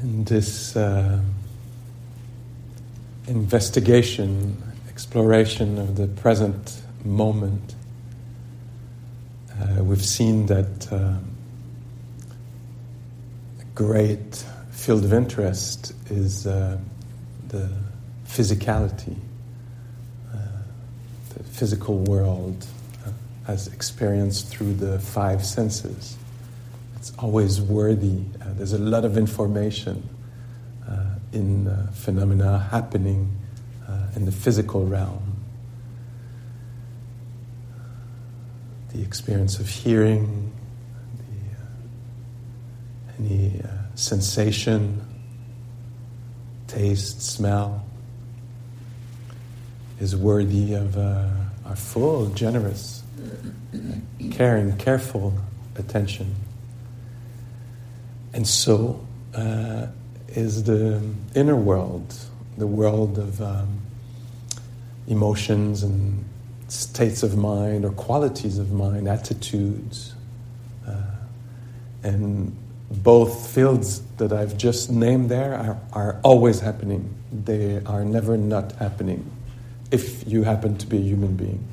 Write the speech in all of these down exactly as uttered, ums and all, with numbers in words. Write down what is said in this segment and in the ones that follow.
In this uh, investigation, exploration of the present moment, uh, we've seen that uh, a great field of interest is uh, the physicality, uh, the physical world uh, as experienced through the five senses. It's always worthy. Uh, there's a lot of information uh, in uh, phenomena happening uh, in the physical realm. The experience of hearing, the, uh, any uh, sensation, taste, smell, is worthy of uh, our full, generous, caring, careful attention. And so uh, is the inner world, the world of um, emotions and states of mind or qualities of mind, attitudes. Uh, and both fields that I've just named there are, are always happening. They are never not happening, if you happen to be a human being.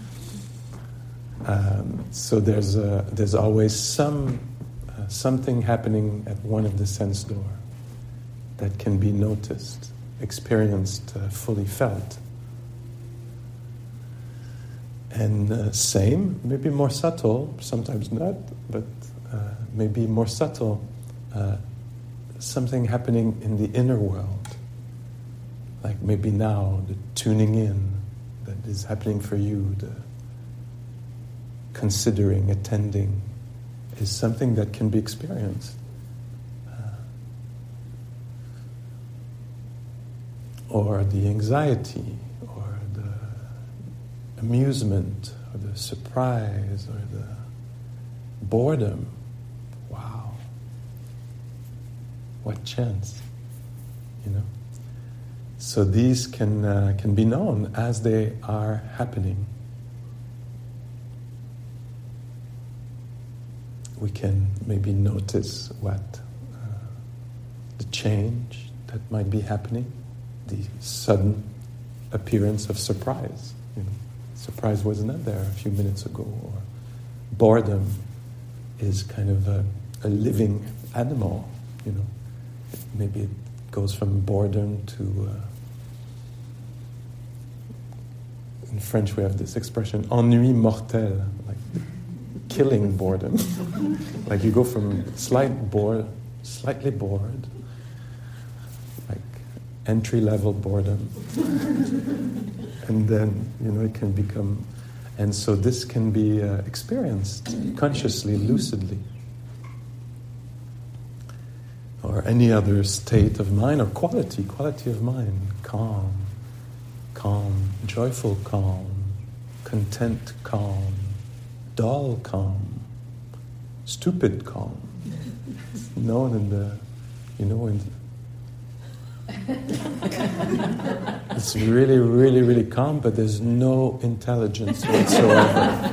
Um, so there's a, there's always some uh, something happening at one of the sense door that can be noticed, experienced, uh, fully felt. And uh, same, maybe more subtle, sometimes not, but uh, maybe more subtle, uh, something happening in the inner world. Like maybe now, the tuning in that is happening for you, the considering, attending, is something that can be experienced. Uh, or the anxiety, or the amusement, or the surprise, or the boredom. Wow. What chance, you know? So these can uh, can be known as they are happening. We can maybe notice what uh, the change that might be happening, the sudden appearance of surprise. You know, surprise was not there a few minutes ago. Or boredom is kind of a, a living animal. You know, maybe it goes from boredom to. Uh, in French, we have this expression "ennui mortel," like killing boredom. Like you go from slight bored, slightly bored, like entry-level boredom, and then you know it can become, and so this can be uh, experienced consciously, lucidly, or any other state of mind or quality, quality of mind, calm, calm, joyful calm, content calm, dull calm, stupid calm. It's known in the, you know, in the, it's really, really, really calm, but there's no intelligence whatsoever.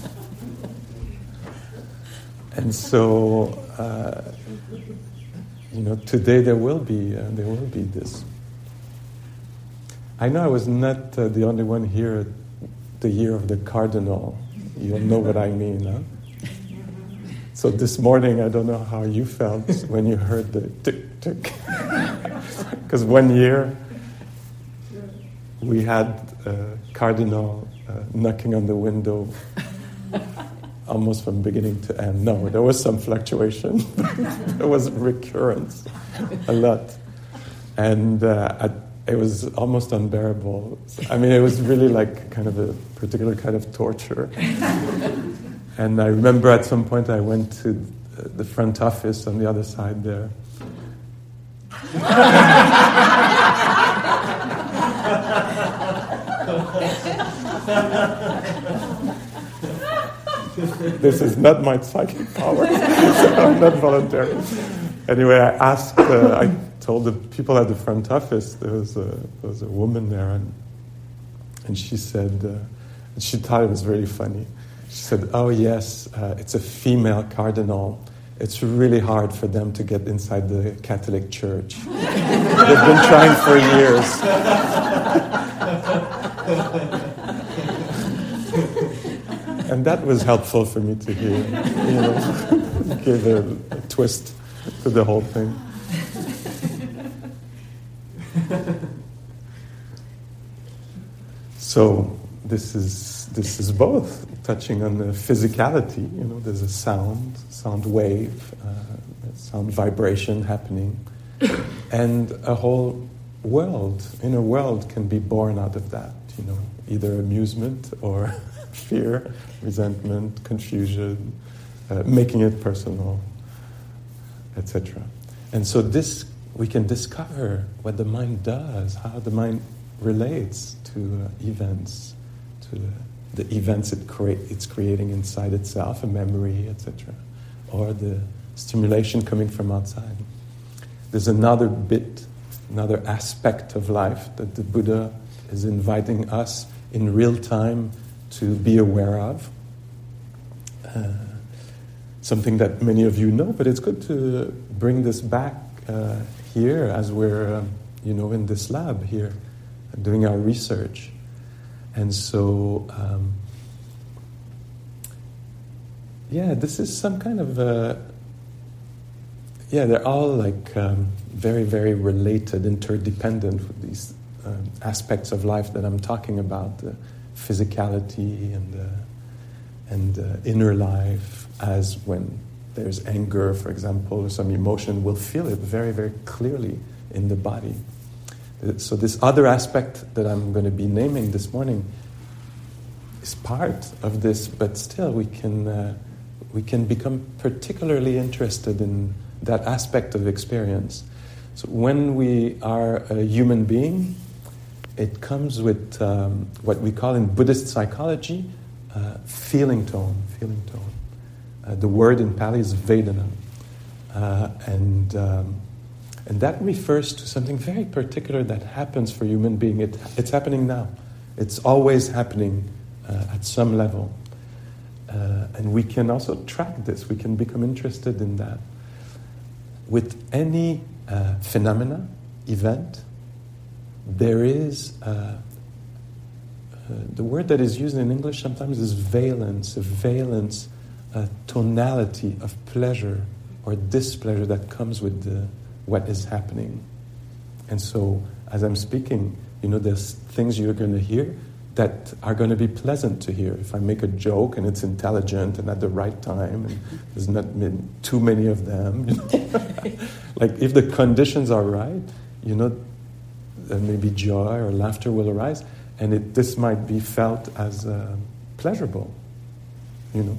And so, uh, you know, today there will be, uh, there will be this. I know I was not uh, the only one here the year of the cardinal. You'll know what I mean, huh? So this morning, I don't know how you felt when you heard the tick, tick. Because one year, we had a cardinal uh, knocking on the window almost from beginning to end. No, there was some fluctuation. There was recurrence, a lot. And uh, at it was almost unbearable. I mean, it was really like kind of a particular kind of torture. And I remember at some point I went to the front office on the other side there. This is not my psychic power. I'm not voluntary. Anyway, I asked, uh, I told the people at the front office, there was a, there was a woman there, and, and she said, uh, she thought it was really funny. She said, oh yes, uh, it's a female cardinal. it's really hard for them to get inside the Catholic Church. They've been trying for years. And that was helpful for me to hear, you know, give a, a twist to the whole thing. So this is this is both touching on the physicality. You know, there's a sound, sound wave, uh, sound vibration happening, and a whole world, inner world, can be born out of that. You know, either amusement or fear, resentment, confusion, uh, making it personal, et cetera. And so this, we can discover what the mind does, how the mind relates to uh, events, to the, the events it crea- it's creating inside itself, a memory, et cetera, or the stimulation coming from outside. There's another bit, another aspect of life that the Buddha is inviting us in real time to be aware of. Uh, something that many of you know, but it's good to bring this back uh, here as we're, um, you know, in this lab here, doing our research. And so, um, yeah, this is some kind of, uh, yeah, they're all like um, very, very related, interdependent with these um, aspects of life that I'm talking about, the physicality and uh, and uh, inner life, as when there's anger, for example, or some emotion, we'll feel it very, very clearly in the body. So this other aspect that I'm going to be naming this morning is part of this, but still we can uh, we can become particularly interested in that aspect of experience. So when we are a human being, it comes with um, what we call in Buddhist psychology uh, feeling tone. Feeling tone. Uh, the word in Pali is Vedana, uh, and um, and that refers to something very particular that happens for human being. It, it's happening now. It's always happening uh, at some level, uh, and we can also track this. We can become interested in that. With any uh, phenomena, event, there is, uh, uh, the word that is used in English sometimes is valence, a valence, a tonality of pleasure or displeasure that comes with the, what is happening. And so, as I'm speaking, you know, there's things you're going to hear that are going to be pleasant to hear. If I make a joke and it's intelligent and at the right time, and there's not been too many of them, you know? Like if the conditions are right, you know, then maybe joy or laughter will arise, and it, this might be felt as uh, pleasurable, you know.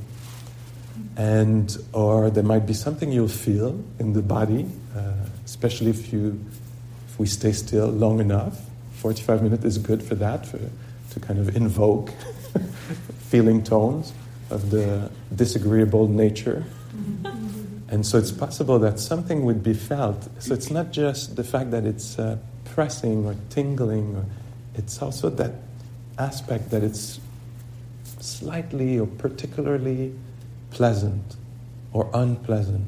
And or there might be something you'll feel in the body, uh, especially if you if we stay still long enough. forty-five minutes is good for that, for to kind of invoke feeling tones of the disagreeable nature. And so it's possible that something would be felt. So it's not just the fact that it's uh, pressing or tingling, or it's also that aspect that it's slightly or particularly pleasant or unpleasant.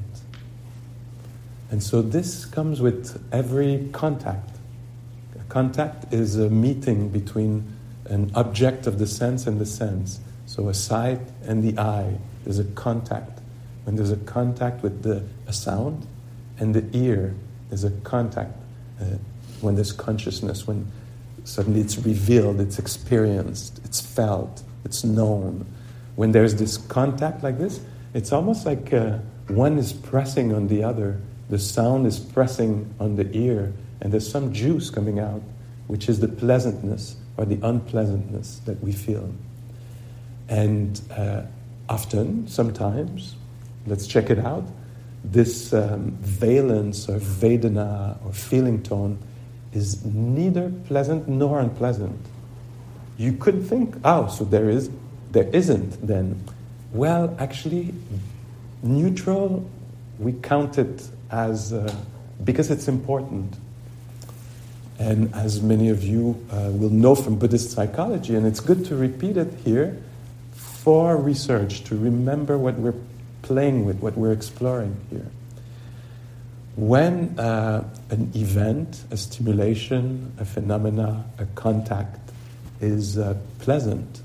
And so this comes with every contact. A contact is a meeting between an object of the sense and the sense. So a sight and the eye, there's a contact. When there's a contact with the a sound and the ear, there's a contact. Uh, when there's consciousness, when suddenly it's revealed, it's experienced, it's felt, it's known. When there's this contact like this, it's almost like uh, one is pressing on the other. The sound is pressing on the ear, and there's some juice coming out, which is the pleasantness or the unpleasantness that we feel. And uh, often, sometimes, let's check it out, this um, valence or Vedana or feeling tone is neither pleasant nor unpleasant. You could think, oh, so there is, there isn't then. Well, actually, neutral, we count it as, uh, because it's important. And as many of you uh, will know from Buddhist psychology, and it's good to repeat it here for research, to remember what we're playing with, what we're exploring here. When uh, an event, a stimulation, a phenomena, a contact is uh, pleasant,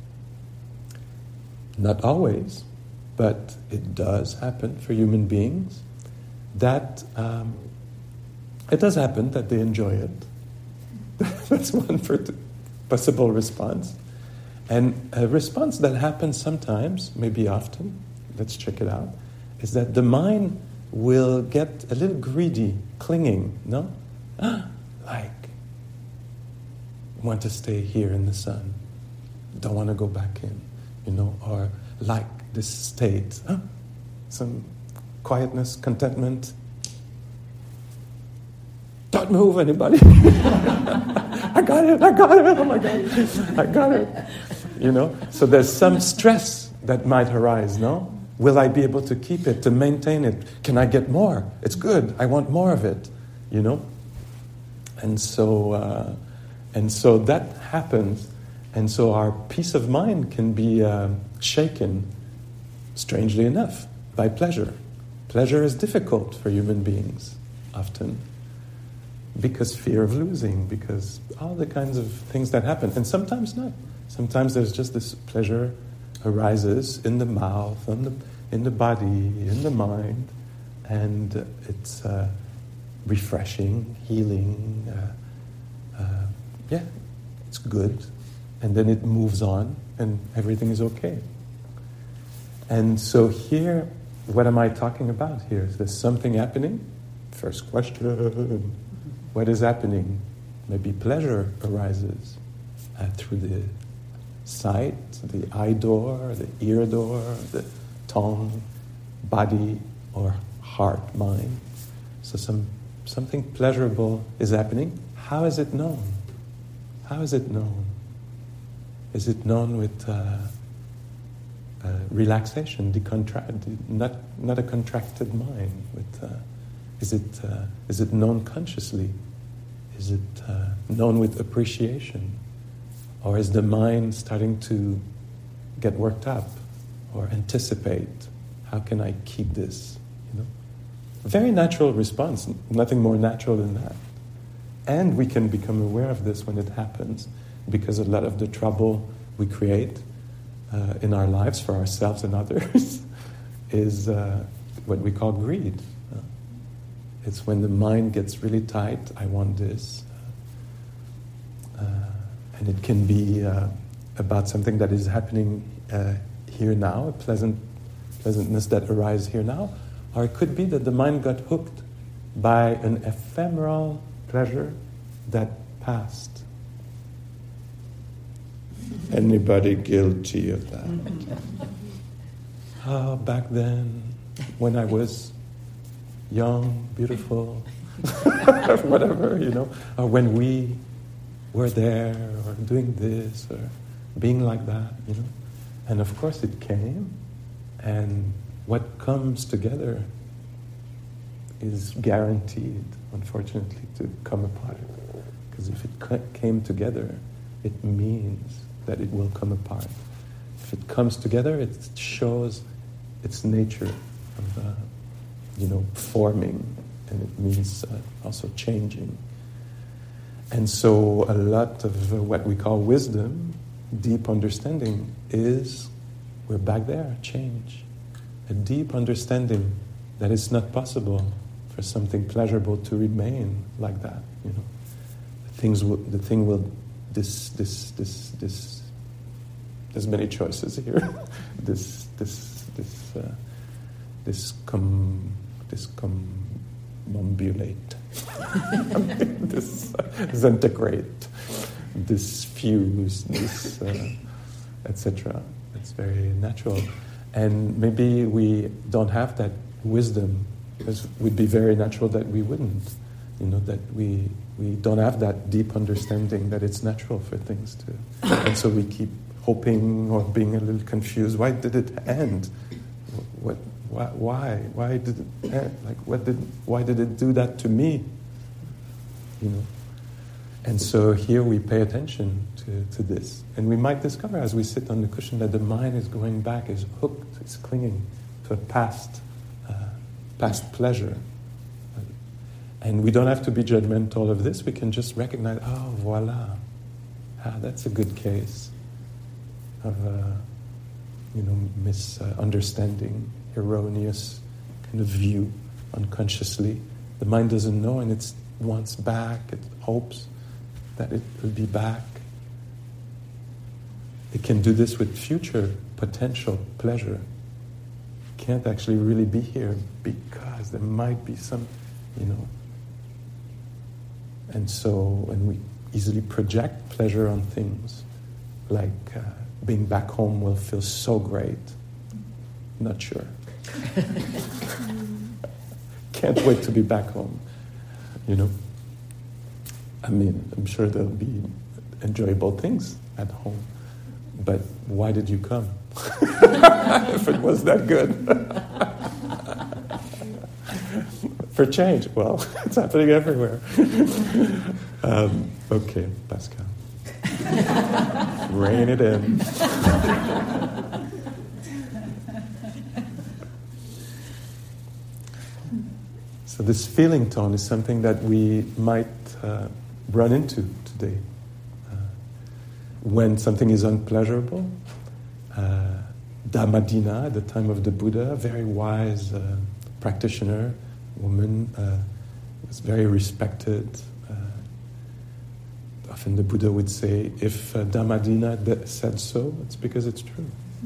not always, but it does happen for human beings, that um, it does happen that they enjoy it. That's one possible response. And a response that happens sometimes, maybe often, let's check it out, is that the mind will get a little greedy, clinging, no? Like, want to stay here in the sun, don't want to go back in, you know, or like this state, huh? Some quietness, contentment. Don't move, anybody. I got it, I got it, oh my God, I got it. You know, so there's some stress that might arise, no? Will I be able to keep it, to maintain it? Can I get more? It's good. I want more of it, you know? And so, uh, and so that happens. And so our peace of mind can be uh, shaken, strangely enough, by pleasure. Pleasure is difficult for human beings, often, because fear of losing, because all the kinds of things that happen. And sometimes not. Sometimes there's just this pleasure arises in the mouth, in the, in the body, in the mind, and it's uh, refreshing, healing, uh, uh, yeah, it's good, and then it moves on, and everything is okay. And so here, what am I talking about here? Is there something happening? First question, what is happening? Maybe pleasure arises uh, through the sight, the eye door, the ear door, the tongue, body, or heart, mind. So some something pleasurable is happening. How is it known? How is it known? Is it known with uh, uh, relaxation, decontract, not not a contracted mind? With uh, is it uh, is it known consciously? Is it uh, known with appreciation? Or is the mind starting to get worked up or anticipate? How can I keep this? You know, a very natural response, nothing more natural than that. And we can become aware of this when it happens, because a lot of the trouble we create uh, in our lives for ourselves and others is uh, what we call greed. Uh, it's when the mind gets really tight, I want this. Uh, And it can be uh, about something that is happening uh, here now, a pleasant pleasantness that arises here now. Or it could be that the mind got hooked by an ephemeral pleasure that passed. Anybody guilty of that? Oh, back then, when I was young, beautiful, whatever, you know, or when we were there, or doing this, or being like that, you know. And of course it came, and what comes together is guaranteed, unfortunately, to come apart. Because if it came together, it means that it will come apart. If it comes together, it shows its nature of, uh, you know, forming, and it means uh, also changing. And so a lot of uh, what we call wisdom, deep understanding, is, we're back there, change. A deep understanding that it's not possible for something pleasurable to remain like that, you know. Things will, the thing will, this, this, this, this, there's many choices here. this, this, this, uh, this com, this combobulate. this uh, disintegrate, this fuse, this, uh, et cetera. It's very natural. And maybe we don't have that wisdom, because it would be very natural that we wouldn't. You know, that we we don't have that deep understanding that it's natural for things to. And so we keep hoping or being a little confused. Why did it end? What? Why? Why, why did it end? Like, what did? Why did it do that to me? You know. And so here we pay attention to, to this. And we might discover as we sit on the cushion that the mind is going back, is hooked, is clinging to a past, uh, past pleasure. And we don't have to be judgmental of this. We can just recognize, oh, voila, ah, that's a good case of, uh, you know, misunderstanding, erroneous kind of view unconsciously. The mind doesn't know, and it wants back. It hopes that it will be back. It can do this with future potential pleasure. It can't actually really be here because there might be some, you know. And so, and we easily project pleasure on things, like uh, being back home will feel so great. Not sure. Can't wait to be back home, you know. I mean, I'm sure there'll be enjoyable things at home, but why did you come? If it was that good. For change, well, it's happening everywhere. um, okay, Pascal. Rein it in. So this feeling tone is something that we might uh, run into today. Uh, when something is unpleasurable, uh, Dhammadina, at the time of the Buddha, a very wise uh, practitioner, woman, uh, was very respected. Uh, often the Buddha would say, if uh, Dhammadina de- said so, it's because it's true.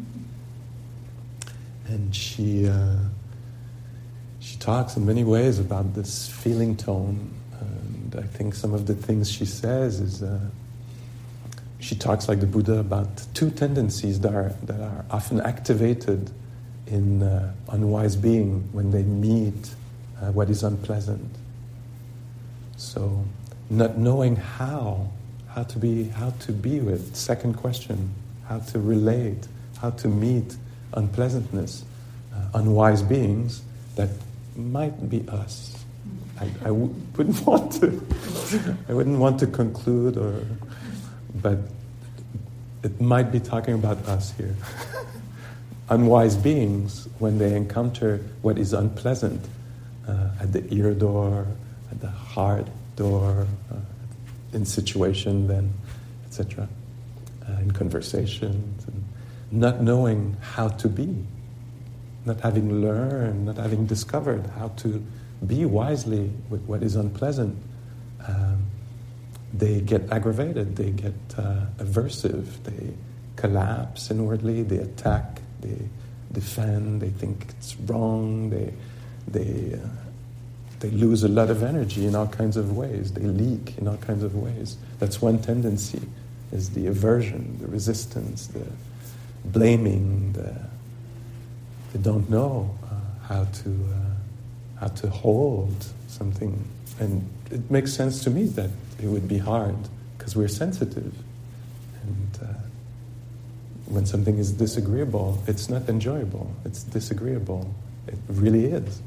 And she uh, she talks in many ways about this feeling tone. And I think some of the things she says is, uh, she talks like the Buddha about two tendencies that are, that are often activated in uh, unwise being when they meet Uh, what is unpleasant. So, not knowing how, how to be, how to be with. Second question: how to relate, how to meet unpleasantness, uh, unwise beings that might be us. I, I w- wouldn't want to. I wouldn't want to conclude, or, but it might be talking about us here. Unwise beings, when they encounter what is unpleasant. Uh, at the ear door, at the heart door, uh, in situation then, et cetera, uh, in conversations, and not knowing how to be, not having learned, not having discovered how to be wisely with what is unpleasant, um, they get aggravated, they get uh, aversive, they collapse inwardly, they attack, they defend, they think it's wrong, they They uh, they lose a lot of energy in all kinds of ways. They leak in all kinds of ways. That's one tendency, is the aversion, the resistance, the blaming. The, they don't know uh, how to uh, how to hold something, and it makes sense to me that it would be hard because we're sensitive, and uh, when something is disagreeable, it's not enjoyable. It's disagreeable. It really is.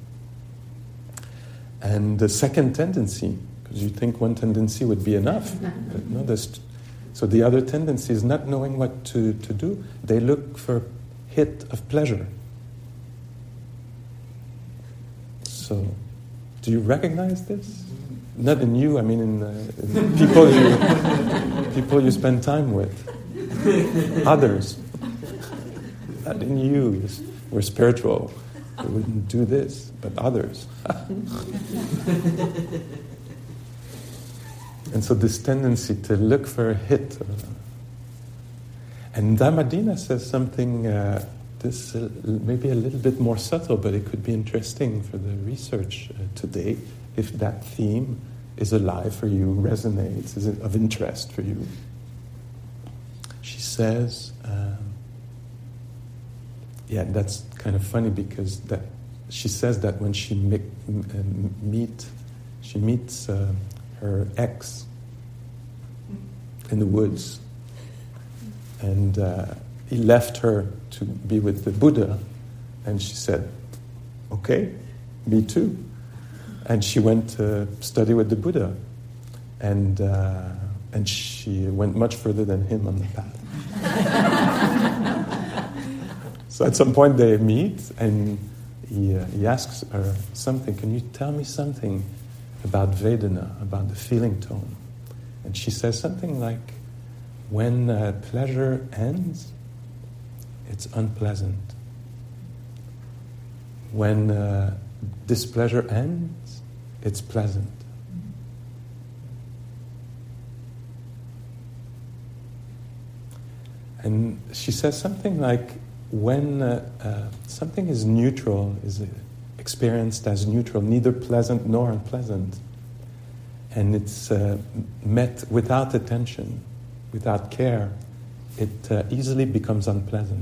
And the second tendency, because you think one tendency would be enough. But no, there's, so the other tendency is not knowing what to, to do. They look for hit of pleasure. So, do you recognize this? Not in you, I mean in, uh, in people you people you spend time with. Others. Not in you. We're spiritual. We wouldn't do this, but others. And so this tendency to look for a hit. Uh, and Dhammadina says something, uh, this uh, maybe a little bit more subtle, but it could be interesting for the research uh, today, if that theme is alive for you, resonates, is of interest for you. She says... Um, Yeah, that's kind of funny because that she says that when she meet, meet she meets uh, her ex in the woods, and uh, he left her to be with the Buddha, and she said, "Okay, me too," and she went to study with the Buddha, and uh, and she went much further than him on the path. So at some point they meet, and he, uh, he asks her something. Can you tell me something about Vedana, about the feeling tone? And she says something like, when uh, pleasure ends, it's unpleasant. When uh, displeasure ends, it's pleasant. And she says something like, when uh, uh, something is neutral, is experienced as neutral, neither pleasant nor unpleasant, and it's uh, met without attention, without care, it uh, easily becomes unpleasant.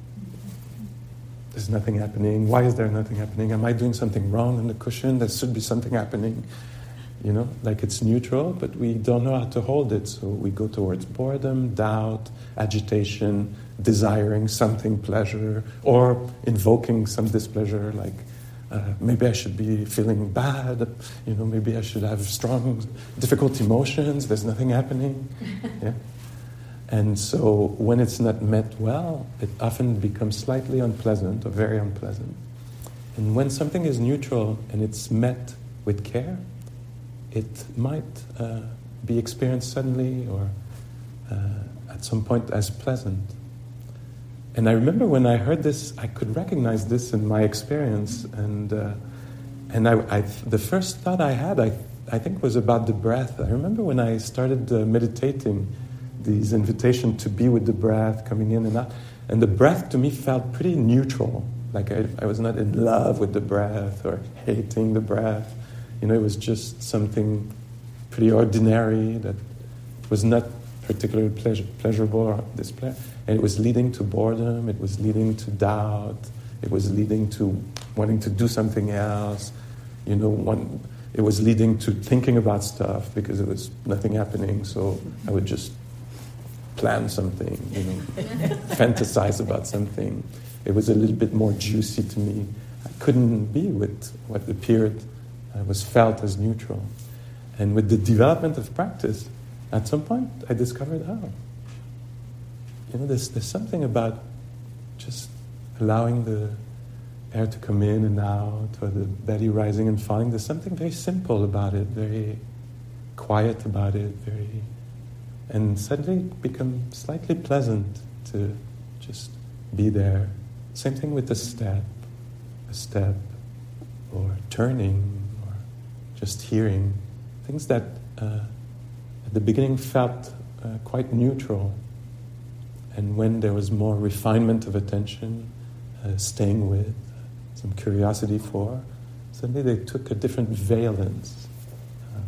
There's nothing happening. Why is there nothing happening? Am I doing something wrong on the cushion? There should be something happening. You know, like it's neutral, but we don't know how to hold it. So we go towards boredom, doubt, agitation, desiring something pleasure, or invoking some displeasure, like uh, maybe I should be feeling bad, you know, maybe I should have strong, difficult emotions, there's nothing happening. Yeah. And so when it's not met well, it often becomes slightly unpleasant or very unpleasant. And when something is neutral and it's met with care, it might uh, be experienced suddenly or uh, at some point as pleasant. And I remember when I heard this, I could recognize this in my experience. And uh, and I, I, the first thought I had, I, I think, was about the breath. I remember when I started uh, meditating, these invitation to be with the breath, coming in and out. And the breath to me felt pretty neutral. Like I, I was not in love with the breath or hating the breath. You know, it was just something pretty ordinary that was not particularly pleasure, pleasurable or displeasure. And it was leading to boredom, it was leading to doubt, it was leading to wanting to do something else. You know, one, it was leading to thinking about stuff because there was nothing happening, so I would just plan something, you know, fantasize about something. It was a little bit more juicy to me. I couldn't be with what appeared uh, was felt as neutral. And with the development of practice, at some point I discovered, oh, you know, there's, there's something about just allowing the air to come in and out, or the belly rising and falling. There's something very simple about it, very quiet about it, very, and suddenly it becomes slightly pleasant to just be there. Same thing with a step, a step, or turning, or just hearing. Things that uh, at the beginning felt uh, quite neutral. And when there was more refinement of attention, uh, staying with, some curiosity for, suddenly they took a different valence. Um,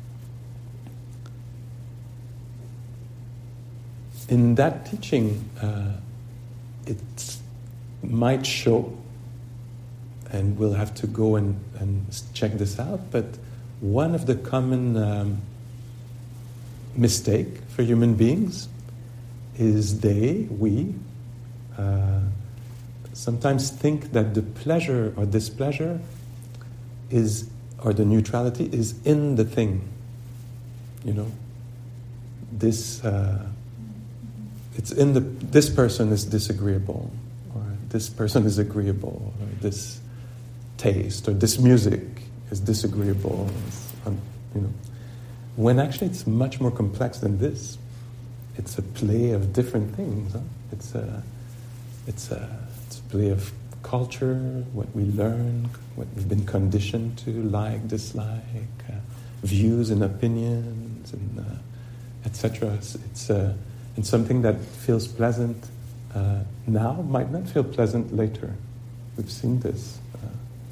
in that teaching, uh, it might show, and we'll have to go and, and check this out, but one of the common um, mistake for human beings is they, we, uh, sometimes think that the pleasure or displeasure is, or the neutrality is in the thing. You know, this, uh, it's in the, this person is disagreeable, or this person is agreeable, or this taste, or this music is disagreeable, it's un, you know. When actually it's much more complex than this. It's a play of different things. Huh? It's a, it's a, it's a play of culture, what we learn, what we've been conditioned to like, dislike, uh, views and opinions, and uh, et cetera. It's, it's uh, and something that feels pleasant uh, now might not feel pleasant later. We've seen this. Uh,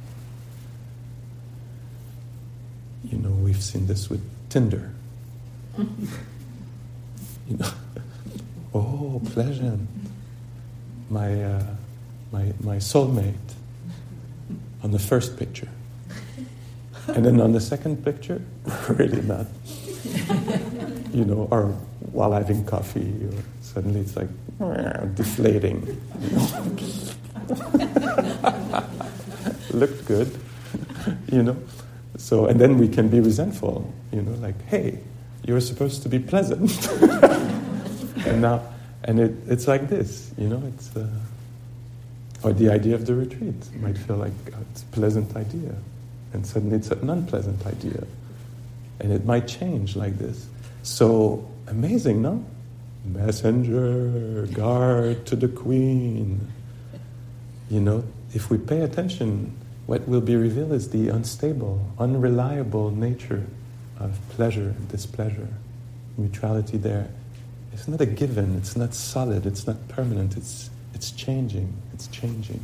you know, we've seen this with Tinder. You know, oh, pleasant. My, uh, my, my soulmate on the first picture. And then on the second picture, really not. You know, or while having coffee, or suddenly it's like deflating. You know? Looked good, you know. So, and then we can be resentful, you know, like, hey, you were supposed to be pleasant. And now, and it, it's like this, you know, it's, uh, Or the idea of the retreat. You might feel like oh, it's a pleasant idea, and suddenly it's an unpleasant idea. And it might change like this. So, amazing, no? Messenger, guard to the queen. You know, if we pay attention, what will be revealed is the unstable, unreliable nature of pleasure and displeasure. Mutuality there. It's not a given, it's not solid, it's not permanent, it's it's changing, it's changing.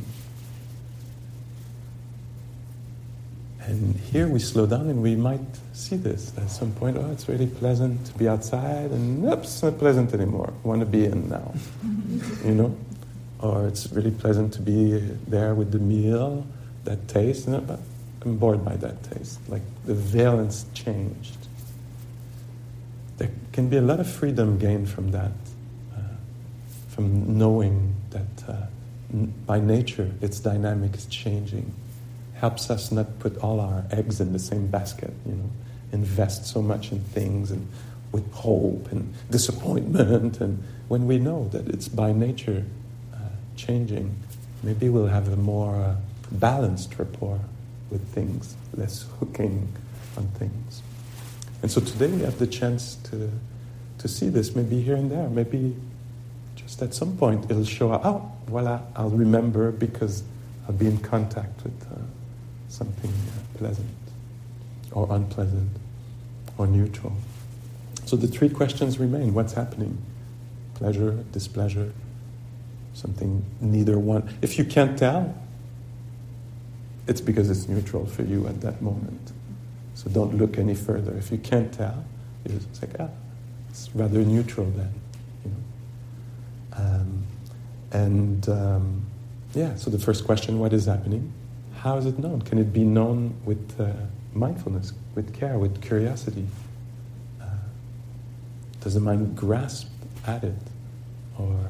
And here we slow down and we might see this at some point. Oh, it's really pleasant to be outside, and oops, it's not pleasant anymore. I want to be in now, you know? Or it's really pleasant to be there with the meal, that taste, you know, but I'm bored by that taste. Like the valence changed. There can be a lot of freedom gained from that, uh, from knowing that uh, n- by nature it's dynamic, it's changing. Helps us not put all our eggs in the same basket, you know, invest so much in things and with hope and disappointment. And when we know that it's by nature uh, changing, maybe we'll have a more uh, balanced rapport with things, less hooking on things. And so today we have the chance to to see this, maybe here and there, maybe just at some point it'll show up. Oh, voila, I'll remember because I'll be in contact with uh, something uh, pleasant or unpleasant or neutral. So the three questions remain. What's happening? Pleasure, displeasure, something neither one. If you can't tell, it's because it's neutral for you at that moment. So don't look any further. If you can't tell, you just say, ah, it's rather neutral then. You know? Um, and um, yeah, so the first question, what is happening? How is it known? Can it be known with uh, mindfulness, with care, with curiosity? Uh, does the mind grasp at it? Or uh,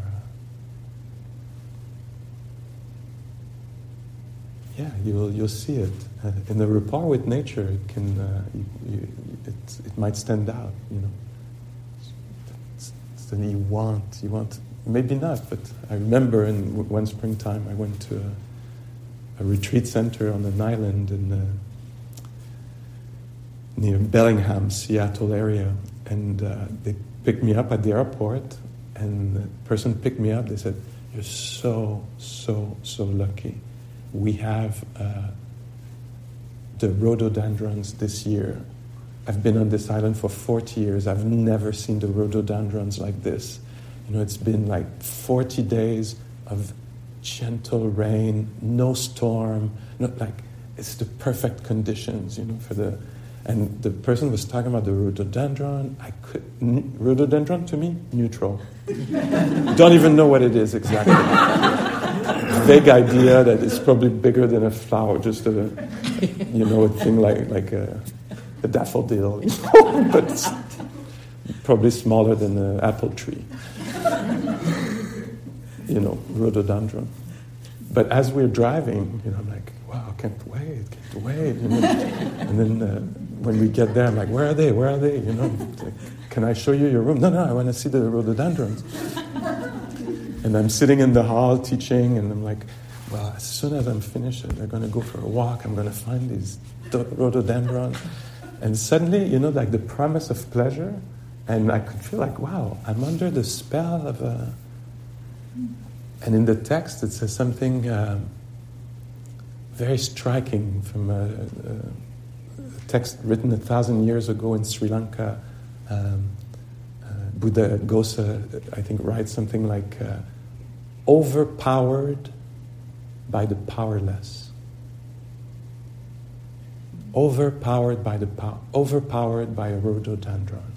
yeah, you'll you'll see it uh, in the rapport with nature. It can uh, you, you, it it might stand out. You know, it's, it's the you want you want maybe not, but I remember in one springtime I went to a, a retreat center on an island in the, near Bellingham, Seattle area, and uh, they picked me up at the airport, and the person picked me up. They said, "You're so so so lucky. We have uh, the rhododendrons this year. I've been on this island for forty years. I've never seen the rhododendrons like this. You know, it's been like forty days of gentle rain, no storm, not like it's the perfect conditions, you know, for the." And the person was talking about the rhododendron. I could n- rhododendron to me, neutral. Don't even know what it is exactly. Vague idea that it's probably bigger than a flower, just a, you know, a thing like like a, a daffodil, but it's probably smaller than an apple tree. You know, rhododendron. But as we're driving, you know, I'm like, wow, I can't wait, can't wait. You know? And then uh, when we get there, I'm like, where are they? Where are they? You know, like, can I show you your room? No, no, I want to see the rhododendrons. And I'm sitting in the hall teaching, and I'm like, well, as soon as I'm finished, they're going to go for a walk. I'm going to find these rhododendrons. And suddenly, you know, like the promise of pleasure, and I could feel like, wow, I'm under the spell of a... And in the text, it says something uh, very striking from a, a text written a thousand years ago in Sri Lanka. Um, uh, Buddha Gosa, I think, writes something like, uh, overpowered by the powerless. Overpowered by the power, overpowered by a rhododendron.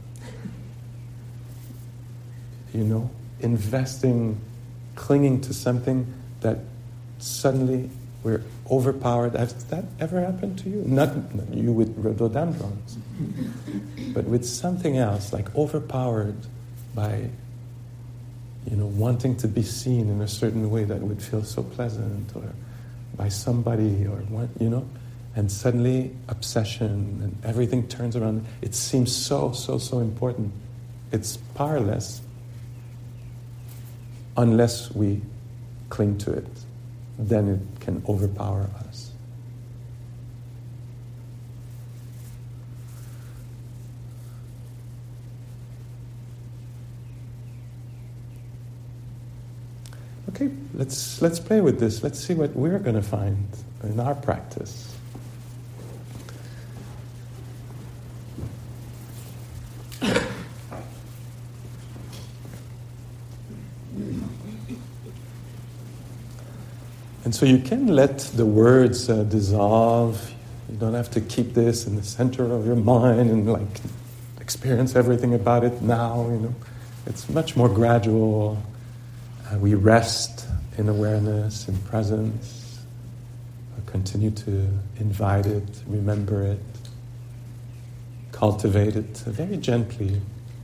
You know, investing, clinging to something that suddenly we're overpowered. Has that ever happened to you? Not, not you with rhododendrons, but with something else, like overpowered by, you know, wanting to be seen in a certain way that would feel so pleasant, or by somebody, or what, you know, and suddenly obsession and everything turns around. It seems so, so, so important. It's powerless unless we cling to it. then it can overpower us. Okay, let's let's play with this. Let's see what we're going to find in our practice. And so you can let the words uh, dissolve. You don't have to keep this in the center of your mind and like experience everything about it now. You know, it's much more gradual. Uh, we rest in awareness, in presence. Uh, continue to invite it, remember it, cultivate it uh, very gently.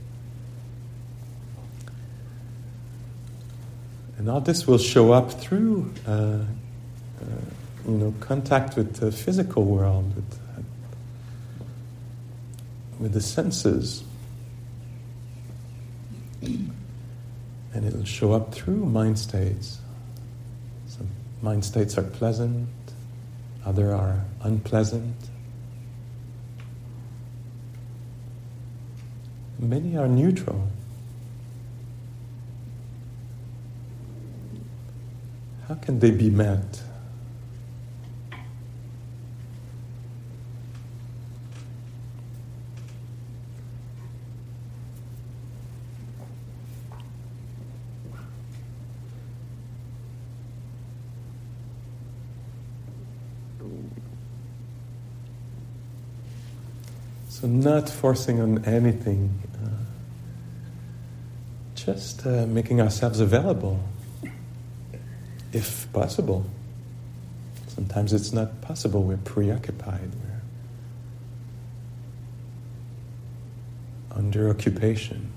And all this will show up through, uh, uh, you know, contact with the physical world, with, uh, with the senses. And it'll show up through mind states. Some mind states are pleasant, other are unpleasant. Many are neutral. How can they be met? So not forcing on anything, uh, just uh, making ourselves available. If possible. Sometimes it's not possible. We're preoccupied. We're under occupation.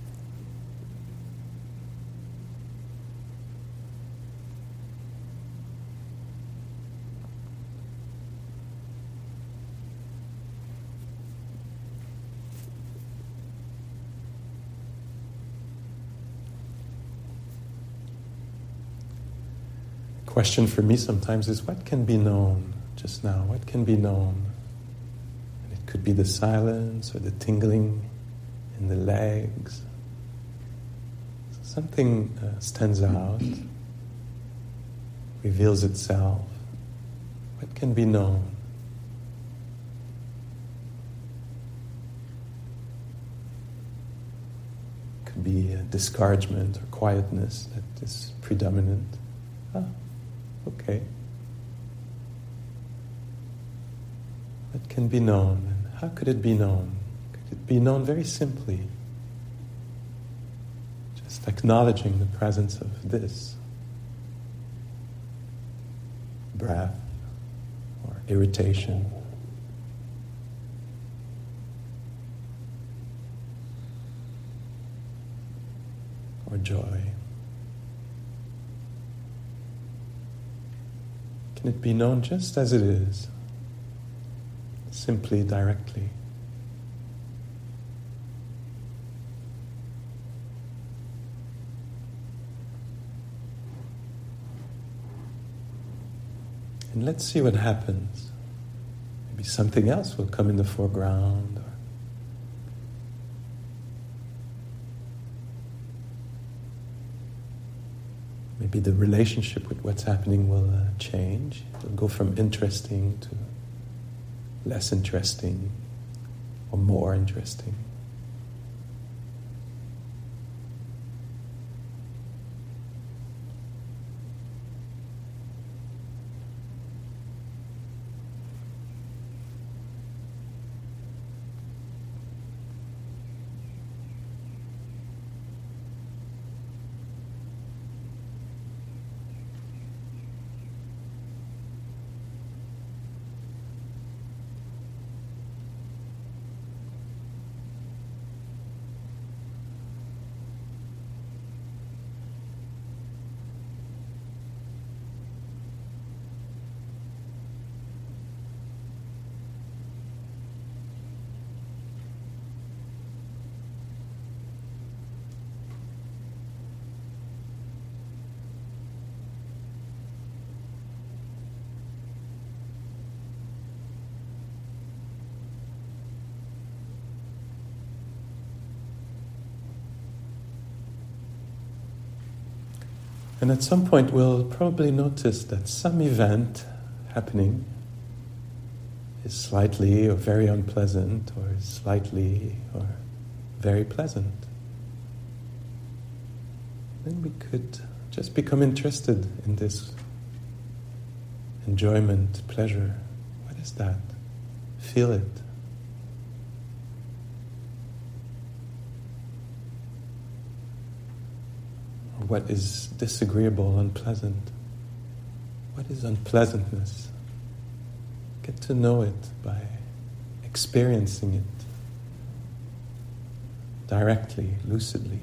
Question for me sometimes is, what can be known just now? What can be known? And it could be the silence or the tingling in the legs. Something uh, stands out, reveals itself. What can be known? Could be a discouragement or quietness that is predominant. Ah. Okay. What can be known? And how could it be known? Could it be known very simply? Just acknowledging the presence of this breath or irritation. Or joy. Can it be known just as it is, simply, directly? And let's see what happens. Maybe something else will come in the foreground. Or maybe the relationship with what's happening will uh, change. It'll go from interesting to less interesting or more interesting. And at some point we'll probably notice that some event happening is slightly or very unpleasant, or is slightly or very pleasant. Then we could just become interested in this enjoyment, pleasure. What is that? Feel it. Or what is disagreeable, unpleasant? What is unpleasantness? Get to know it by experiencing it directly, lucidly.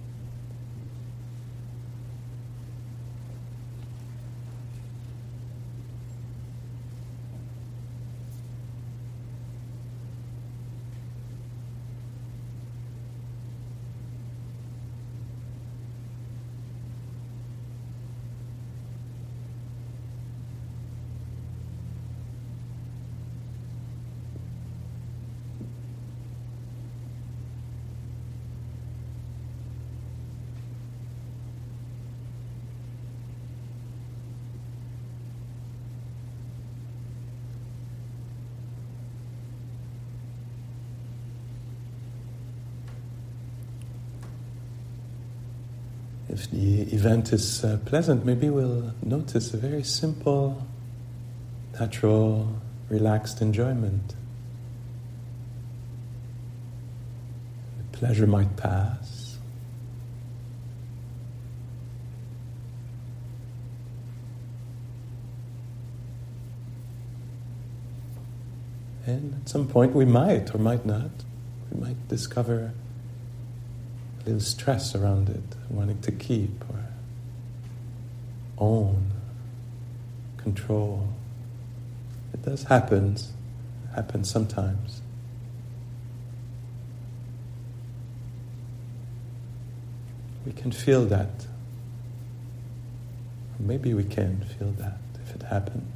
If the event is uh, pleasant, maybe we'll notice a very simple, natural, relaxed enjoyment. The pleasure might pass. And at some point we might or might not, we might discover a little stress around it, wanting to keep or own, control. It does happen, happens sometimes. We can feel that. Or maybe we can feel that if it happens.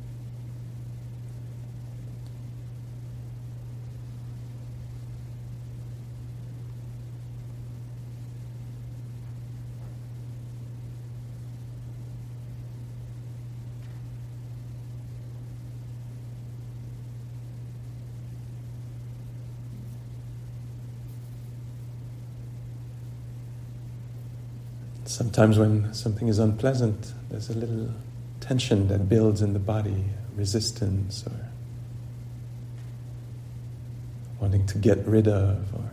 Sometimes when something is unpleasant, there's a little tension that builds in the body, resistance or wanting to get rid of or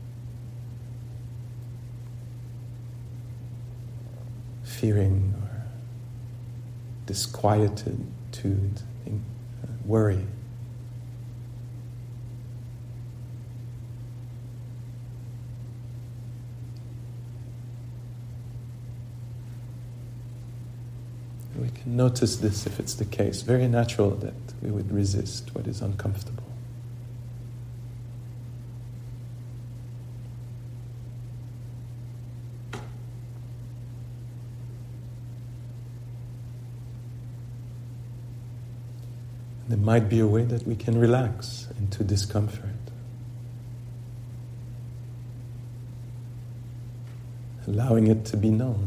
fearing or disquietude, uh, worry. We can notice this if it's the case. Very natural that we would resist what is uncomfortable. And there might be a way that we can relax into discomfort. Allowing it to be known.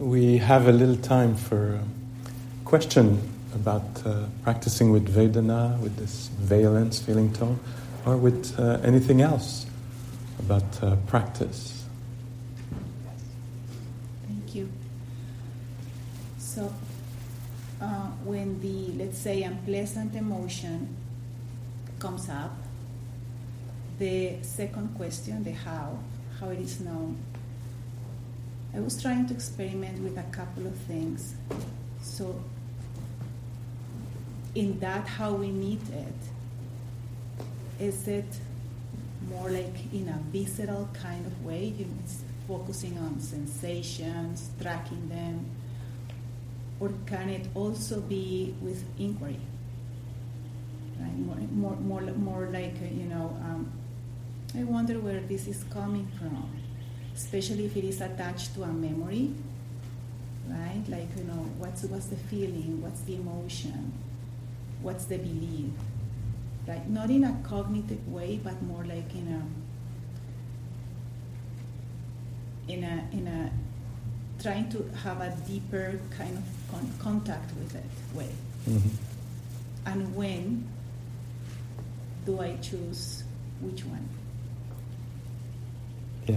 we have a little time for a question about uh, practicing with Vedana, with this valence, feeling tone, or with uh, anything else about uh, practice. Thank you. So, uh, when the, let's say, unpleasant emotion comes up, the second question, the how, how it is known, I was trying to experiment with a couple of things. So, in that, how we meet it, is it more like in a visceral kind of way, you know, it's focusing on sensations, tracking them, or can it also be with inquiry? Right? More, more, more, more like, uh, you know, um, I wonder where this is coming from, especially if it is attached to a memory, right? Like, you know, what's what's the feeling, what's the emotion, what's the belief? Like, not in a cognitive way, but more like in a in a in a trying to have a deeper kind of con- contact with it way. Mm-hmm. And when do I choose which one? Yeah.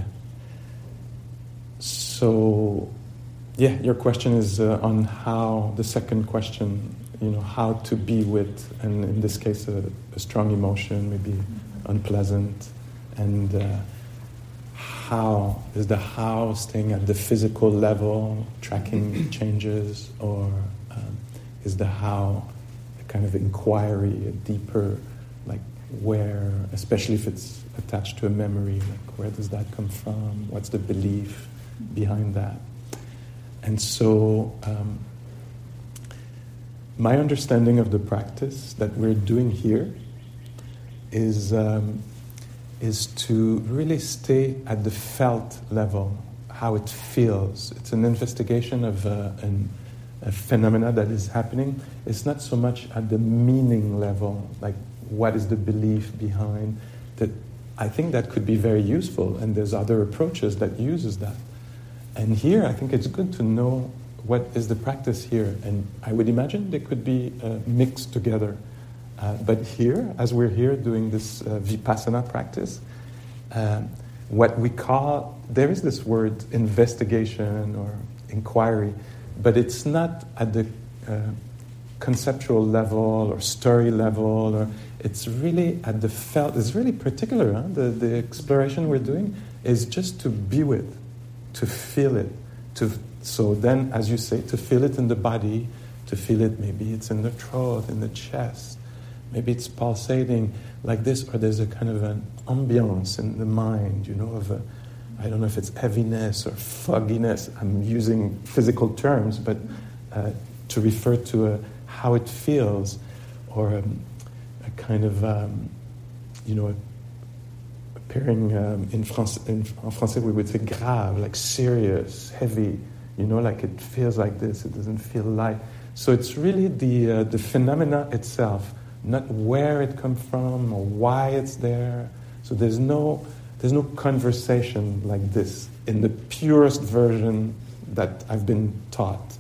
So, yeah, your question is uh, on how, the second question, you know, how to be with, and in this case, a, a strong emotion, maybe mm-hmm. unpleasant, and uh, how, is the how staying at the physical level, tracking changes, or um, is the how a kind of inquiry, a deeper, like where, especially if it's attached to a memory, like where does that come from, what's the belief behind that? And so um, my understanding of the practice that we're doing here is um, is to really stay at the felt level, how it feels. It's an investigation of uh, an, a phenomena that is happening. It's not so much at the meaning level, like what is the belief behind that. I think that could be very useful, and there's other approaches that uses that. And here, I think it's good to know what is the practice here, and I would imagine they could be uh, mixed together. Uh, but here, as we're here doing this uh, Vipassana practice, um, what we call, there is this word investigation or inquiry, but it's not at the uh, conceptual level or story level, or it's really at the felt, it's really particular. Huh? The, the exploration we're doing is just to be with, to feel it. To, so then, as you say, to feel it in the body, to feel it, maybe it's in the throat, in the chest, maybe it's pulsating like this, or there's a kind of an ambience in the mind, you know, of a, I don't know if it's heaviness or fogginess. I'm using physical terms, but uh, to refer to a, how it feels, or um, a kind of, um, you know, appearing um, in, France, in en français we would say grave, like serious, heavy, you know, like it feels like this, it doesn't feel light. So it's really the uh, the phenomena itself, not where it comes from or why it's there. So there's no there's no conversation like this in the purest version that I've been taught.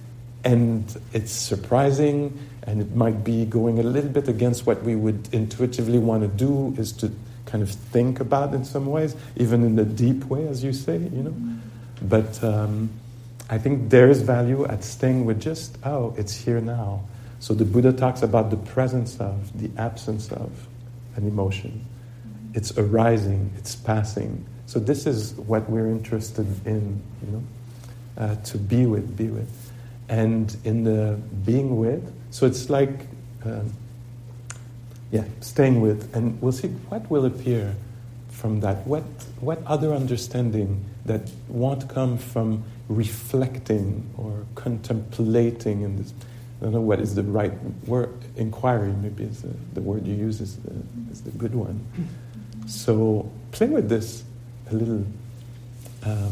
And it's surprising, and it might be going a little bit against what we would intuitively want to do, is to kind of think about in some ways, even in the deep way, as you say, you know. But um, I think there is value at staying with just, oh, it's here now. So the Buddha talks about the presence of, the absence of an emotion. It's arising, it's passing. So this is what we're interested in, you know, uh, to be with, be with. And in the being with, so it's like, um, yeah, staying with, and we'll see what will appear from that. What what other understanding that won't come from reflecting or contemplating in this. I don't know what is the right word. Inquiry maybe is the, the word you use is the, is the good one. So play with this a little. Um,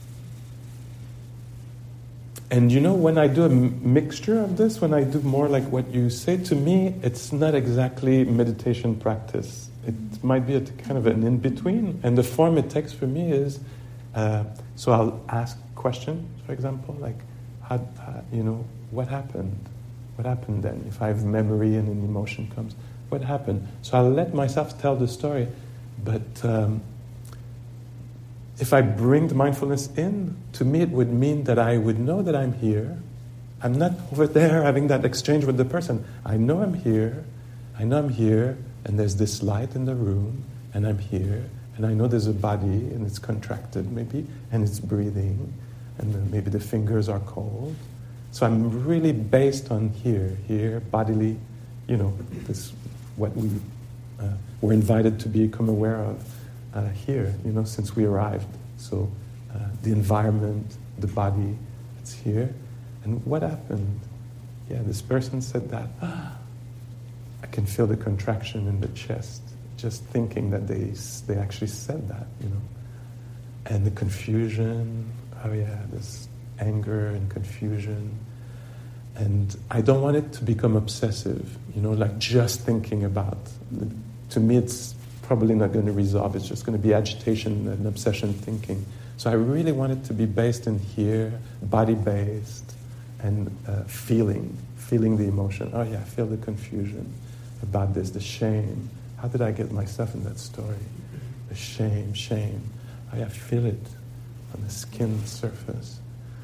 And you know, when I do a m- mixture of this, when I do more like what you say, to me, it's not exactly meditation practice. It might be a kind of an in-between. And the form it takes for me is Uh, so I'll ask questions, for example, like, how, how, you know, what happened? What happened then? If I have memory and an emotion comes, what happened? So I'll let myself tell the story, but um, if I bring the mindfulness in, to me it would mean that I would know that I'm here. I'm not over there having that exchange with the person. I know I'm here, I know I'm here, and there's this light in the room, and I'm here, and I know there's a body, and it's contracted maybe, and it's breathing, and then maybe the fingers are cold. So I'm really based on here, here, bodily, you know, this what we uh, were invited to become aware of uh, here, you know, since we arrived. So uh, the environment, the body, it's here. And what happened? Yeah, this person said that. Ah, I can feel the contraction in the chest, just thinking that they they actually said that, you know. And the confusion, oh yeah, this anger and confusion. And I don't want it to become obsessive, you know, like just thinking about. To me, it's probably not going to resolve. It's just going to be agitation and obsession thinking. So I really want it to be based in here, body-based, and uh, feeling, feeling the emotion. Oh yeah, I feel the confusion about this, the shame. How did I get myself in that story? The shame, shame. Oh yeah, I feel it on the skin surface.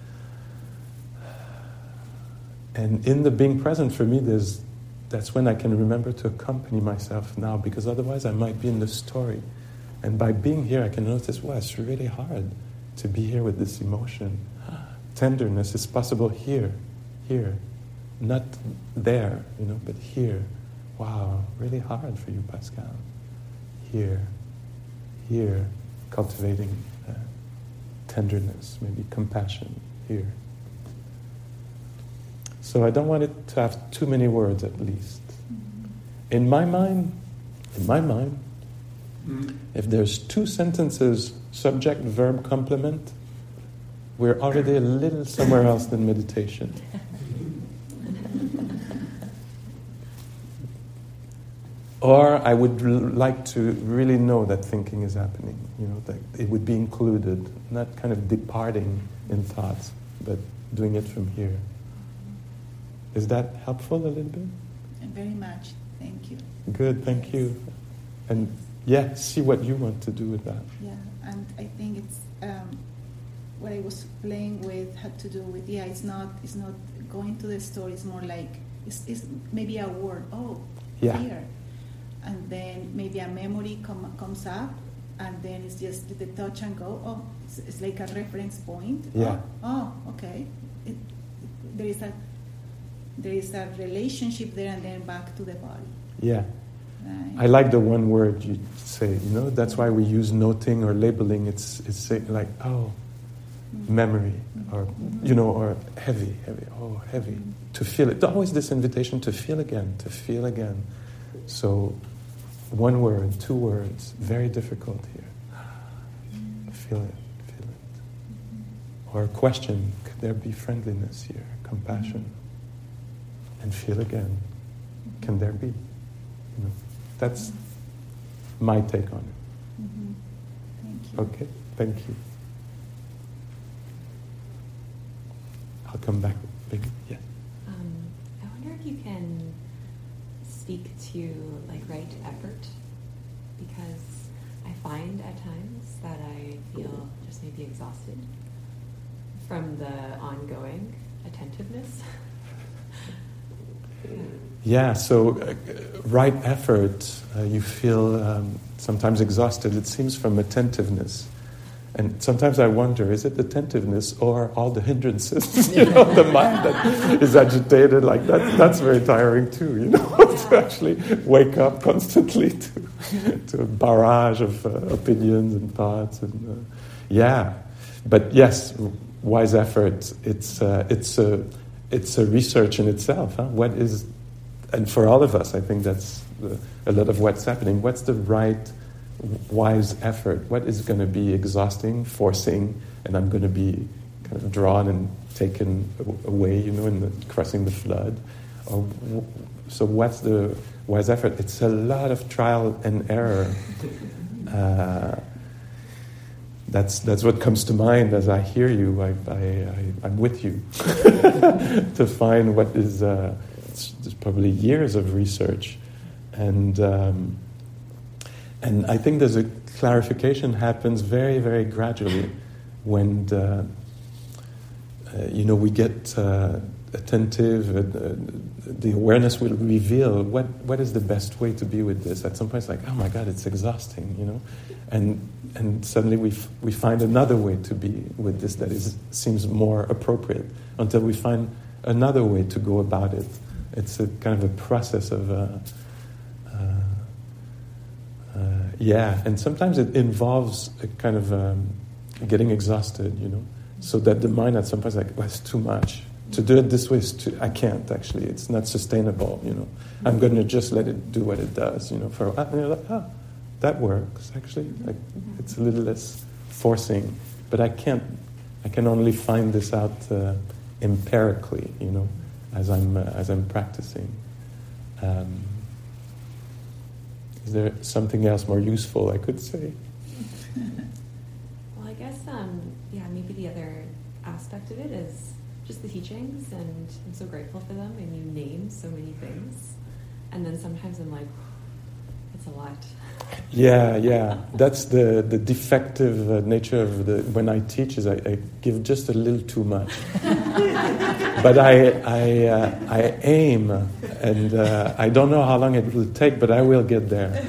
And in the being present, for me, there's that's when I can remember to accompany myself now, because otherwise I might be in the story. And by being here, I can notice, wow, it's really hard to be here with this emotion. Tenderness is possible here, here, not there, you know, but here. Wow, really hard for you, Pascal. Here, here, cultivating uh, tenderness, maybe compassion, here. So I don't want it to have too many words, at least. In my mind, in my mind, mm. if there's two sentences, subject, verb, complement, we're already a little somewhere else than meditation. Or I would l- like to really know that thinking is happening, you know, that it would be included, not kind of departing in thoughts, but doing it from here. Is that helpful a little bit? Very much. Thank you. Good, thank you. And yeah, see what you want to do with that. Yeah, and I think it's um, what I was playing with had to do with, yeah, it's not it's not going to the story, it's more like, it's, it's maybe a word, oh, yeah. Here. And then maybe a memory com- comes up, and then it's just the touch and go, oh, it's, it's like a reference point. Yeah. Oh, oh okay. It, there is a there is a relationship there, and then back to the body. Yeah. Right. I like the one word you say, you know, that's why we use noting or labeling. It's it's say, like, oh, mm-hmm. memory, or, mm-hmm. you know, or heavy, heavy, oh, heavy. Mm-hmm. To feel it. Always this invitation to feel again, to feel again. So, one word, two words, very difficult here. Feel it, feel it. Or a question, could there be friendliness here, compassion? And feel again, can there be? You know, that's my take on it. Mm-hmm. Thank you. Okay, thank you. I'll come back. Yeah. Um, I wonder if you can speak to like right effort, because I find at times that I feel just maybe exhausted from the ongoing attentiveness. yeah. yeah, so uh, right effort, uh, you feel um, sometimes exhausted. It seems from attentiveness. And sometimes I wonder, is it attentiveness or all the hindrances? You know, the mind that is agitated like that. That's very tiring too, you know, to actually wake up constantly to, to a barrage of uh, opinions and thoughts. And uh, yeah, but yes, wise effort. It's uh, it's a it's a research in itself. Huh? What is, and for all of us, I think that's the, a lot of what's happening. What's the right wise effort? What is going to be exhausting, forcing, and I'm going to be kind of drawn and taken away, you know, in the, crossing the flood? Or, so what's the wise effort? It's a lot of trial and error. Uh, that's that's what comes to mind as I hear you. I, I, I I'm with you to find what is uh, it's, it's probably years of research, and um, and I think there's a clarification happens very very gradually when the, uh, you know we get uh, attentive. Uh, the awareness will reveal what what is the best way to be with this. At some point, it's like, oh my God, it's exhausting, you know, and and suddenly we f- we find another way to be with this that is seems more appropriate until we find another way to go about it. It's a kind of a process of uh, uh, uh, yeah, and sometimes it involves a kind of um, getting exhausted, you know, so that the mind at some point is like, well, it's too much. To do it this way is too, I can't actually. It's not sustainable, you know. I'm going to just let it do what it does, you know. For a while, and you're like, oh, that works actually. Like, it's a little less forcing, but I can't. I can only find this out uh, empirically, you know, as I'm uh, as I'm practicing. Um, is there something else more useful I could say? Well, I guess um, yeah, maybe the other aspect of it is just the teachings, and I'm so grateful for them, and you name so many things, and then sometimes I'm like, it's a lot. Yeah, yeah, that's the, the defective uh, nature of the when I teach is I, I give just a little too much, but I I uh, I aim, and uh, I don't know how long it will take, but I will get there.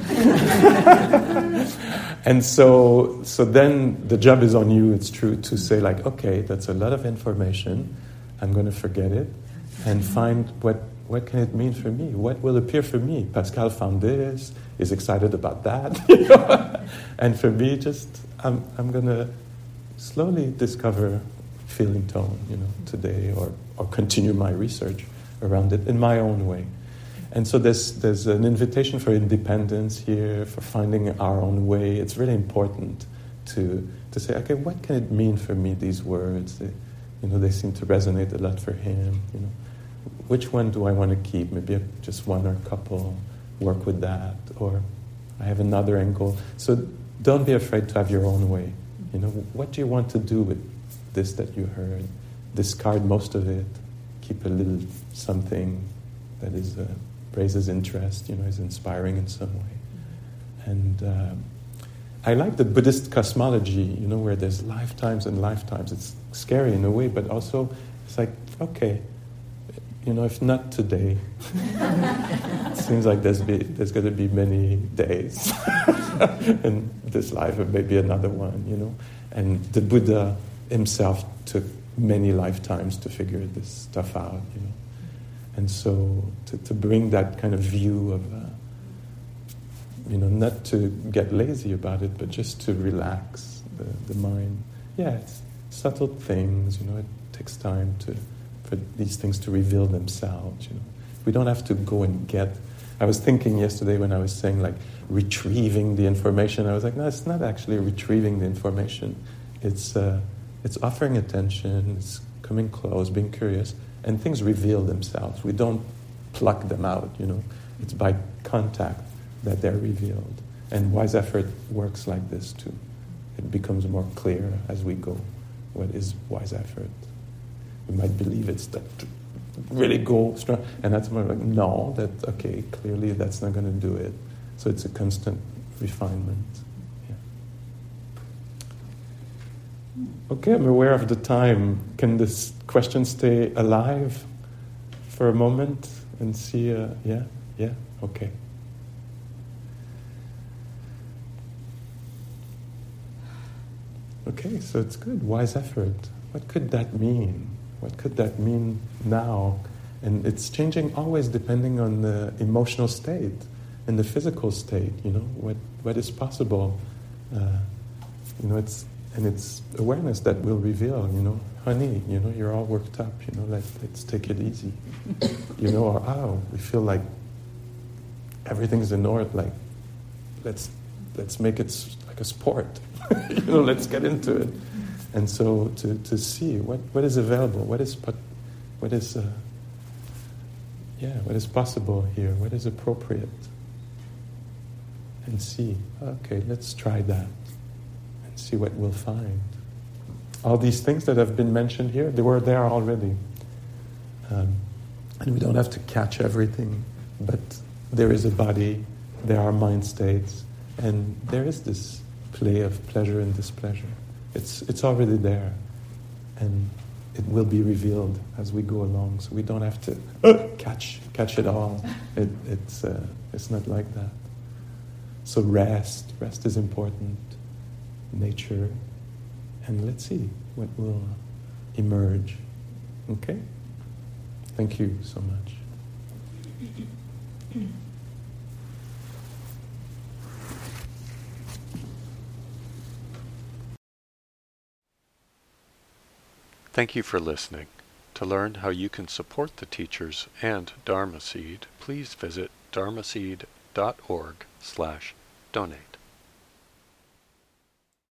And so so then the job is on you. It's true to say like, okay, that's a lot of information. I'm going to forget it and find what, what can it mean for me? What will appear for me? Pascal found this, is excited about that. You know? And for me, just, I'm, I'm going to slowly discover feeling tone, you know, today or, or continue my research around it in my own way. And so there's, there's an invitation for independence here, for finding our own way. It's really important to, to say, okay, what can it mean for me, these words? They, You know, they seem to resonate a lot for him. You know, which one do I want to keep? Maybe just one or a couple. Work with that, or I have another angle. So don't be afraid to have your own way. You know, what do you want to do with this that you heard? Discard most of it. Keep a little something that is uh, raises interest. You know, is inspiring in some way. And um, I like the Buddhist cosmology, you know, where there's lifetimes and lifetimes. It's scary in a way, but also it's like, okay, you know, if not today, it seems like there's be, there's going to be many days in this life, or maybe another one, you know. And the Buddha himself took many lifetimes to figure this stuff out, you know. And so to, to bring that kind of view of... Uh, You know, not to get lazy about it, but just to relax the, the mind. Yeah, it's subtle things, you know, it takes time to for these things to reveal themselves, you know. We don't have to go and get... I was thinking yesterday when I was saying, like, retrieving the information, I was like, no, it's not actually retrieving the information. It's, uh, it's offering attention, it's coming close, being curious, and things reveal themselves. We don't pluck them out, you know. It's by contact that they're revealed. And wise effort works like this too. It becomes more clear as we go what is wise effort. We might believe it's that really go strong, and that's more like, no, that, okay, clearly that's not going to do it. So it's a constant refinement. Yeah. Okay, I'm aware of the time. Can this question stay alive for a moment and see, uh, yeah, yeah, okay. Okay, so it's good. Wise effort. What could that mean? What could that mean now? And it's changing always depending on the emotional state and the physical state, you know, what, what is possible. Uh, you know, it's and it's awareness that will reveal, you know, honey, you know, you're all worked up, you know, let, let's take it easy. You know, or, oh, we feel like everything's in order, like, let's let's make it like a sport. You know, let's get into it. And so to, to see what, what is available, what is what is uh, yeah, what is possible here, what is appropriate, and see. Okay, let's try that, and see what we'll find. All these things that have been mentioned here, they were there already. Um, and we don't have to catch everything, but there is a body, there are mind states, and there is this play of pleasure and displeasure. It's it's already there, and it will be revealed as we go along. So we don't have to uh, catch catch it all. It, it's uh, it's not like that. So rest, rest is important. Nature, and let's see what will emerge. Okay? Thank you so much. Thank you for listening. To learn how you can support the teachers and Dharma Seed, please visit dharmaseed dot org slash donate.